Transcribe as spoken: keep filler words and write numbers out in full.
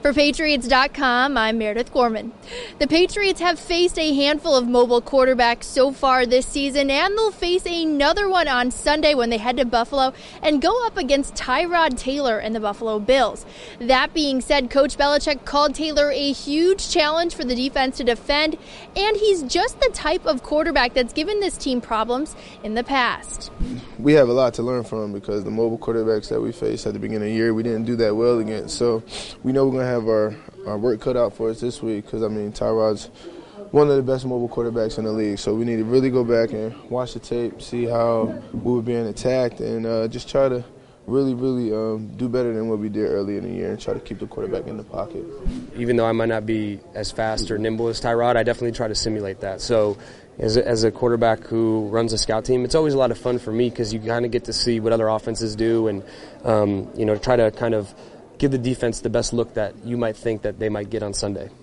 For Patriots dot com, I'm Meredith Gorman. The Patriots have faced a handful of mobile quarterbacks so far this season, and they'll face another one on Sunday when they head to Buffalo and go up against Tyrod Taylor and the Buffalo Bills. That being said, Coach Belichick called Taylor a huge challenge for the defense to defend, and he's just the type of quarterback that's given this team problems in the past. We have a lot to learn from because the mobile quarterbacks that we faced at the beginning of the year, we didn't do that well against. So we know we're going to have our, our work cut out for us this week because, I mean, Tyrod's one of the best mobile quarterbacks in the league. So we need to really go back and watch the tape, see how we were being attacked, and uh, just try to really, really um, do better than what we did earlier in the year and try to keep the quarterback in the pocket. Even though I might not be as fast or nimble as Tyrod, I definitely try to simulate that. So as a, as a quarterback who runs a scout team, it's always a lot of fun for me because you kind of get to see what other offenses do and, um, you know, try to kind of give the defense the best look that you might think that they might get on Sunday.